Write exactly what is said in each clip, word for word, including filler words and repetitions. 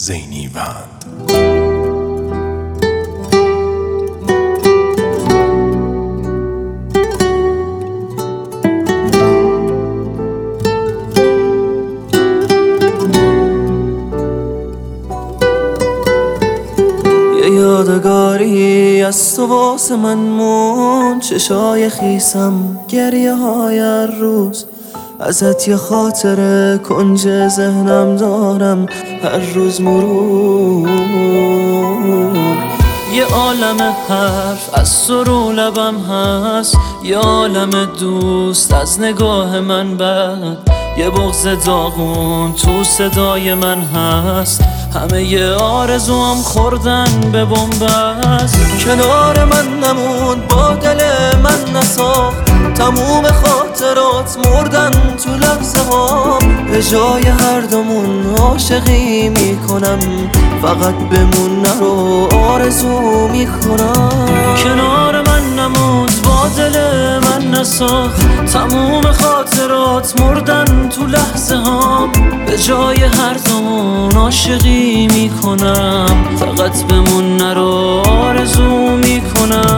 زینیوند. یه یادگاری از تو واسه من مون، چشای خیسم گریه های هر روز، ازت یه خاطره کنج ذهنم دارم هر روز مرور. یه عالم حرف از تو رو لبم هست، یه عالم دوست از نگاه من بد، یه بغض داغون تو صدای من هست، همه یه آرزوام خوردن به بنبست. کنار من نموند با دل من نساخت، تموم خاطرات مردن تو لحظه ها، به جای هر دومون عاشقی میکنم، فقط بمون نرو آرزو میکنم. کنار من نموند با دل من نساخت، تموم خاطرات مردن تو لحظه ها، به جای هر دومون عاشقی میکنم، فقط بمون نرو آرزو میکنم.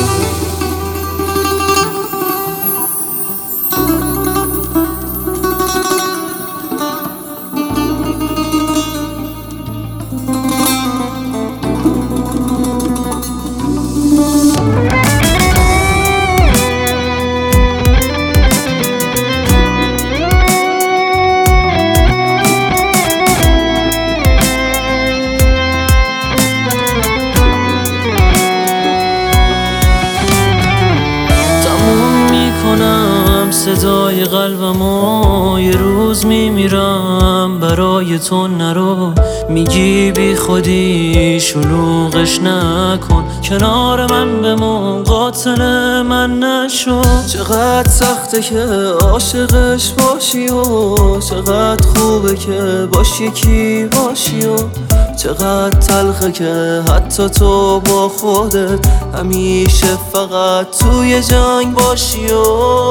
صدای قلبمو یه روز میمیرم برای تو، نرو میگی بی خودی شلوغش نکن، کنار من بمون قاتل من نشو. چقدر سخته که عاشقش باشی و چقدر خوبه که باش یکی باشی و چقدر تلخه که حتی تو با خودت همیشه فقط توی جنگ باشی و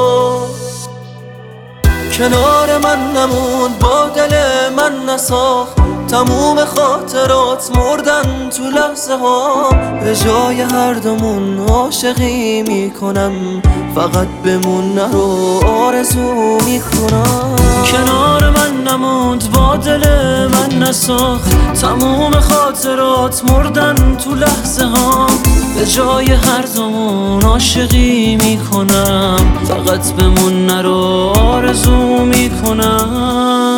کنار من نموند با دل من نساخت، تموم خاطرات مردن تو لحظه ها، به جای هر دومون عاشقی میکنم، فقط بمون نرو آرزو میکنم. کنار من نموند با دل من نساخت، تموم خاطرات مردن تو لحظه ها، به جای هر دومون عاشقی میکنم، فقط بمون نرو آرزو میکنم.